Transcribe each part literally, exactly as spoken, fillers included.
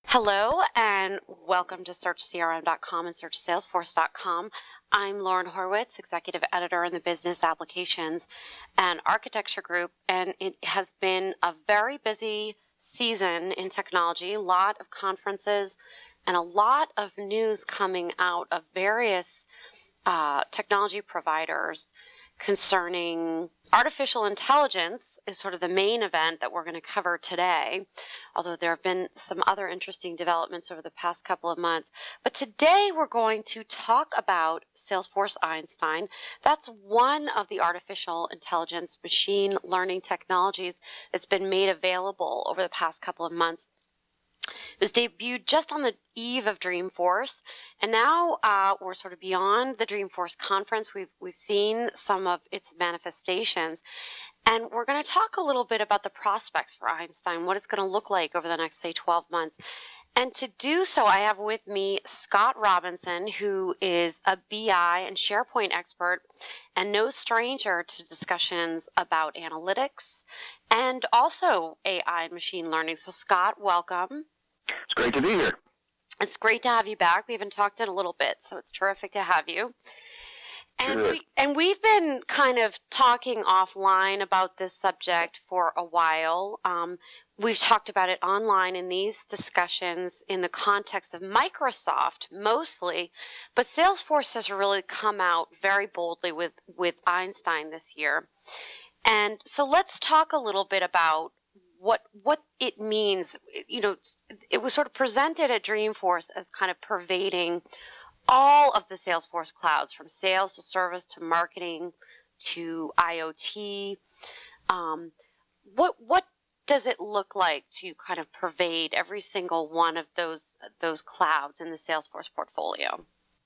Hello and welcome to Search C R M dot com and Search Salesforce dot com. I'm Lauren Horwitz, Executive Editor in the Business Applications and Architecture Group, and it has been a very busy season in technology, a lot of conferences and a lot of news coming out of various uh, technology providers concerning artificial intelligence is sort of the main event that we're going to cover today, although there have been some other interesting developments over the past couple of months. But today we're going to talk about Salesforce Einstein. That's one of the artificial intelligence machine learning technologies that's been made available over the past couple of months. It was debuted just on the eve of Dreamforce, and now uh, we're sort of beyond the Dreamforce conference. We've we've seen some of its manifestations, and we're going to talk a little bit about the prospects for Einstein, what it's going to look like over the next, say, twelve months. And to do so, I have with me Scott Robinson, who is a B I and SharePoint expert and no stranger to discussions about analytics and also A I and machine learning. So, Scott, welcome. It's great to be here. It's great to have you back. We haven't talked in a little bit, so it's terrific to have you. And, Sure. we, and we've been kind of talking offline about this subject for a while. Um, we've talked about it online in these discussions in the context of Microsoft mostly, but Salesforce has really come out very boldly with, with Einstein this year. And so let's talk a little bit about what what it means. You know, it was sort of presented at Dreamforce as kind of pervading all of the Salesforce clouds, from sales to service to marketing to IoT. Um, what what does it look like to kind of pervade every single one of those those clouds in the Salesforce portfolio?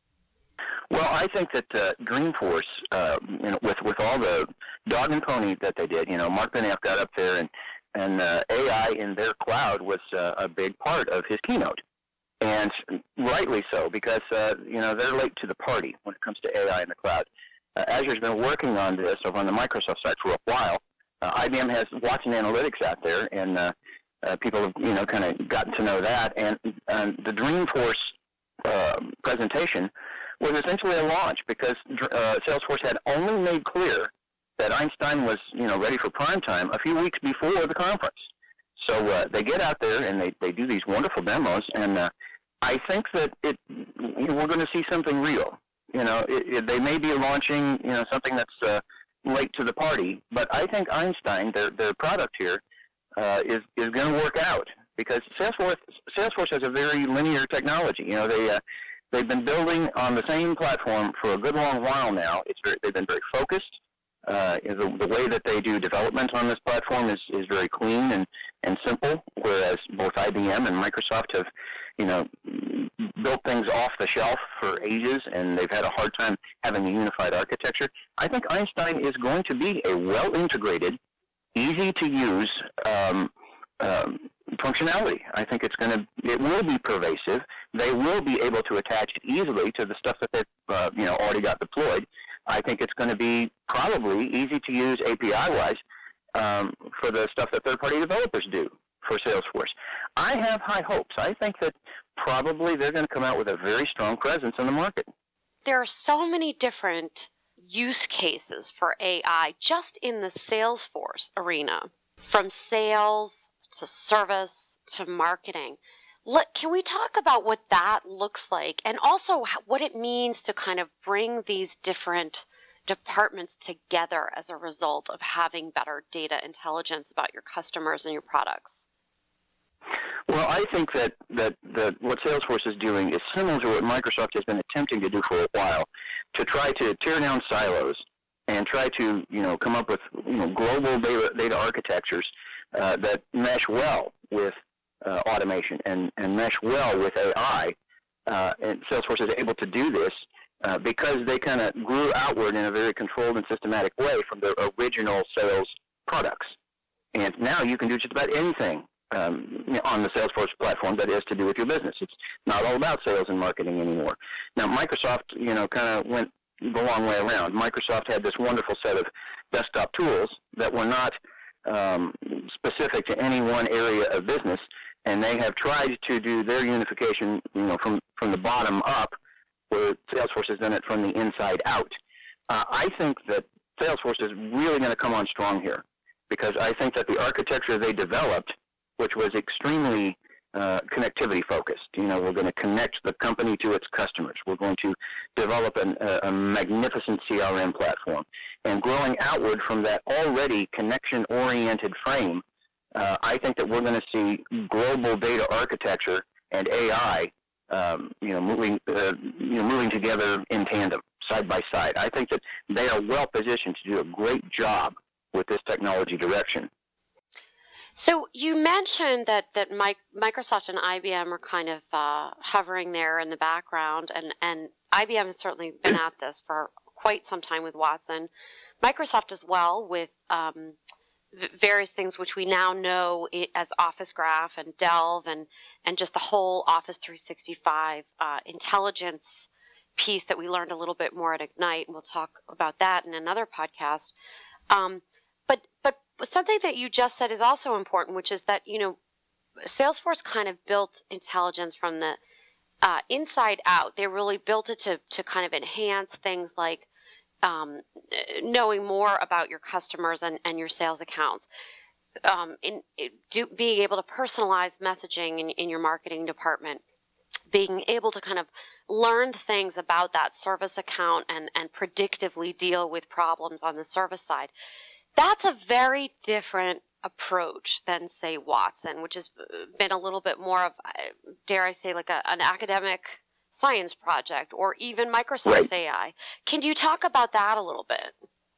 Well, I think that uh, Dreamforce, uh, you know, with with all the dog and pony that they did, you know, Mark Benioff got up there, and and uh, A I in their cloud was uh, a big part of his keynote, and rightly so, because uh, you know they're late to the party when it comes to A I in the cloud. Uh, Azure's been working on this over on the Microsoft side for a while. Uh, I B M has Watson Analytics out there, and uh, uh, people have you know kind of gotten to know that. And, and the Dreamforce uh, presentation was essentially a launch, because uh, Salesforce had only made clear that Einstein was, you know, ready for prime time a few weeks before the conference. So uh, they get out there and they, they do these wonderful demos, and uh, I think that it you know, we're going to see something real. You know, it, it, they may be launching, you know, something that's uh, late to the party, but I think Einstein, their their product here, uh, is is going to work out, because Salesforce Salesforce has a very linear technology. You know, they uh, they've been building on the same platform for a good long while now. It's very, they've been very focused. Uh, the, the way that they do development on this platform is, is very clean and, and simple, whereas both I B M and Microsoft have, you know, built things off the shelf for ages, and they've had a hard time having a unified architecture. I think Einstein is going to be a well-integrated, easy-to-use um, um, functionality. I think it's going to, it will be pervasive. They will be able to attach it easily to the stuff that they've, uh, you know, already got deployed. I think it's going to be probably easy to use A P I-wise um, for the stuff that third-party developers do for Salesforce. I have high hopes. I think that probably they're going to come out with a very strong presence in the market. There are so many different use cases for A I just in the Salesforce arena, from sales to service to marketing. Look, can we talk about what that looks like, and also what it means to kind of bring these different departments together as a result of having better data intelligence about your customers and your products? Well, I think that, that, that what Salesforce is doing is similar to what Microsoft has been attempting to do for a while, to try to tear down silos and try to, you know, come up with, you know, global data, data architectures uh, that mesh well with Uh, automation and, and mesh well with A I, uh, and Salesforce is able to do this uh, because they kind of grew outward in a very controlled and systematic way from their original sales products. And now you can do just about anything um, on the Salesforce platform that has to do with your business. It's not all about sales and marketing anymore. Now, Microsoft, you know, kind of went the long way around. Microsoft had this wonderful set of desktop tools that were not um, specific to any one area of business. and they have tried to do their unification, you know, from, from the bottom up, where Salesforce has done it from the inside out. Uh, I think that Salesforce is really going to come on strong here, because I think that the architecture they developed, which was extremely uh, connectivity focused, you know, we're going to connect the company to its customers. We're going to develop an, a, a magnificent C R M platform. And growing outward from that already connection-oriented frame, uh, I think that we're going to see global data architecture and A I, um, you know, moving, uh, you know, moving together in tandem, side by side. I think that they are well positioned to do a great job with this technology direction. So you mentioned that, that Microsoft and I B M are kind of uh, hovering there in the background, and, and I B M has certainly been at this for quite some time with Watson. Microsoft as well with um, various things which we now know as Office Graph and Delve and, and just the whole Office three sixty-five uh, intelligence piece that we learned a little bit more at Ignite, and we'll talk about that in another podcast. Um, but but something that you just said is also important, which is that, you know, Salesforce kind of built intelligence from the uh, inside out. They really built it to, to kind of enhance things like um, knowing more about your customers and, and your sales accounts, um, in, in do, being able to personalize messaging in, in your marketing department, being able to kind of learn things about that service account and, and predictively deal with problems on the service side. That's a very different approach than, say, Watson, which has been a little bit more of, dare I say, like a, an academic science project, or even Microsoft's right. A I. Can you talk about that a little bit?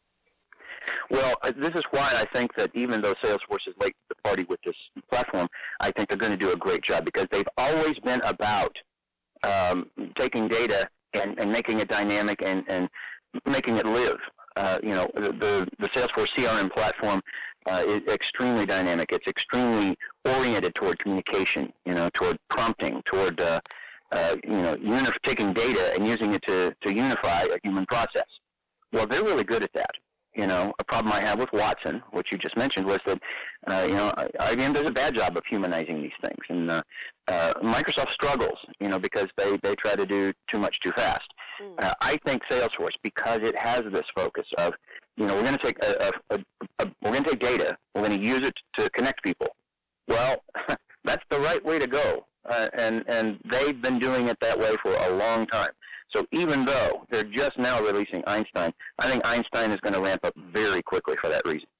Well, this is why I think that even though Salesforce is late to the party with this platform, I think they're going to do a great job, because they've always been about um, taking data and, and making it dynamic and, and making it live. Uh, you know, the, the Salesforce C R M platform uh, is extremely dynamic. It's extremely oriented toward communication, you know, toward prompting, toward, uh, uh, you know, unif- taking data and using it to, to unify a human process. Well, they're really good at that. You know, a problem I have with Watson, which you just mentioned, was that, uh, you know, I B M does a bad job of humanizing these things. And uh, uh, Microsoft struggles, you know, because they, they try to do too much too fast. Mm. Uh, I think Salesforce, because it has this focus of, you know, we're going to take a, a, a, a we're going to take data, we're going to use it to connect people. Well, that's the right way to go. Uh, and, and they've been doing it that way for a long time. So even though they're just now releasing Einstein, I think Einstein is going to ramp up very quickly for that reason.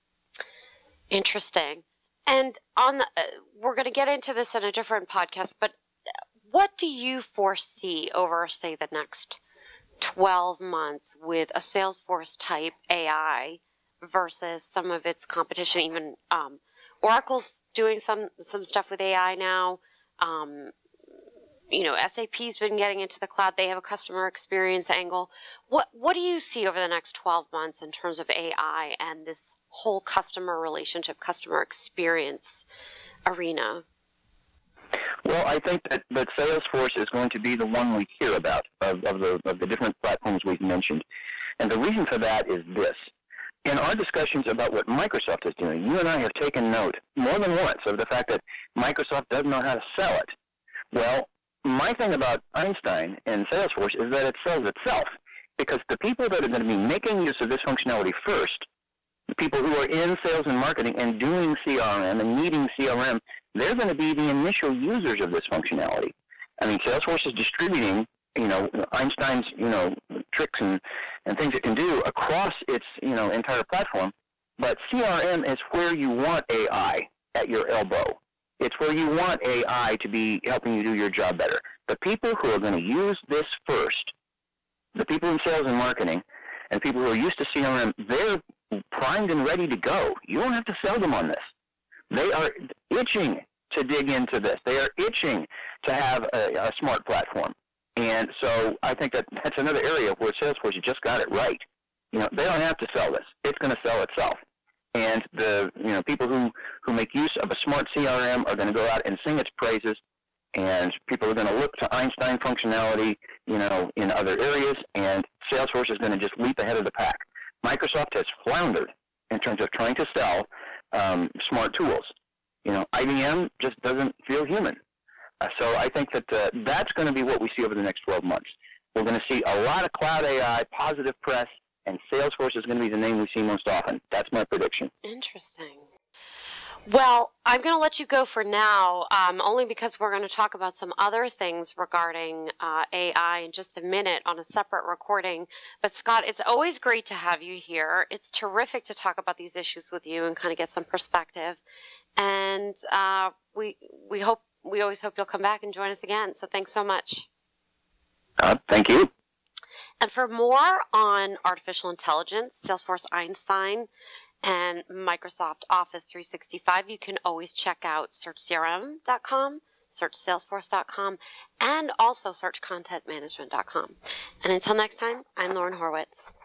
Interesting. And on the, uh, we're going to get into this in a different podcast, but what do you foresee over, say, the next twelve months with a Salesforce-type A I versus some of its competition? Even um, Oracle's doing some, some stuff with A I now. Um, you know, S A P's been getting into the cloud. They have a customer experience angle. What what do you see over the next twelve months in terms of A I and this whole customer relationship, customer experience arena? Well, I think that, that Salesforce is going to be the one we hear about of, of, the, of the different platforms we've mentioned. And the reason for that is this. In our discussions about what Microsoft is doing, you and I have taken note more than once of the fact that Microsoft doesn't know how to sell it. Well, my thing about Einstein and Salesforce is that it sells itself, because the people that are going to be making use of this functionality first, the people who are in sales and marketing and doing C R M and needing C R M, they're going to be the initial users of this functionality. I mean, Salesforce is distributing, you know, Einstein's, you know, tricks and, and things it can do across its, you know, entire platform, but C R M is where you want A I at your elbow. It's where you want A I to be helping you do your job better. The people who are going to use this first, the people in sales and marketing, and people who are used to C R M, they're primed and ready to go. You don't have to sell them on this. They are itching to dig into this. They are itching to have a, a smart platform. And so I think that that's another area where Salesforce just got it right. You know, they don't have to sell this. It's going to sell itself. And the you know people who, who make use of a smart C R M are going to go out and sing its praises, and people are going to look to Einstein functionality, you know, in other areas, and Salesforce is going to just leap ahead of the pack. Microsoft has floundered in terms of trying to sell um, smart tools. You know, I B M just doesn't feel human. Uh, so I think that uh, that's going to be what we see over the next twelve months. We're going to see a lot of cloud A I, positive press, and Salesforce is going to be the name we see most often. That's my prediction. Interesting. Well, I'm going to let you go for now, um, only because we're going to talk about some other things regarding uh, A I in just a minute on a separate recording. But Scott, it's always great to have you here. It's terrific to talk about these issues with you and kind of get some perspective. And uh, we we hope we always hope you'll come back and join us again. So thanks so much. Uh, thank you. And for more on artificial intelligence, Salesforce Einstein, and Microsoft Office three sixty-five, you can always check out search C R M dot com, search salesforce dot com, and also search content management dot com. And until next time, I'm Lauren Horwitz.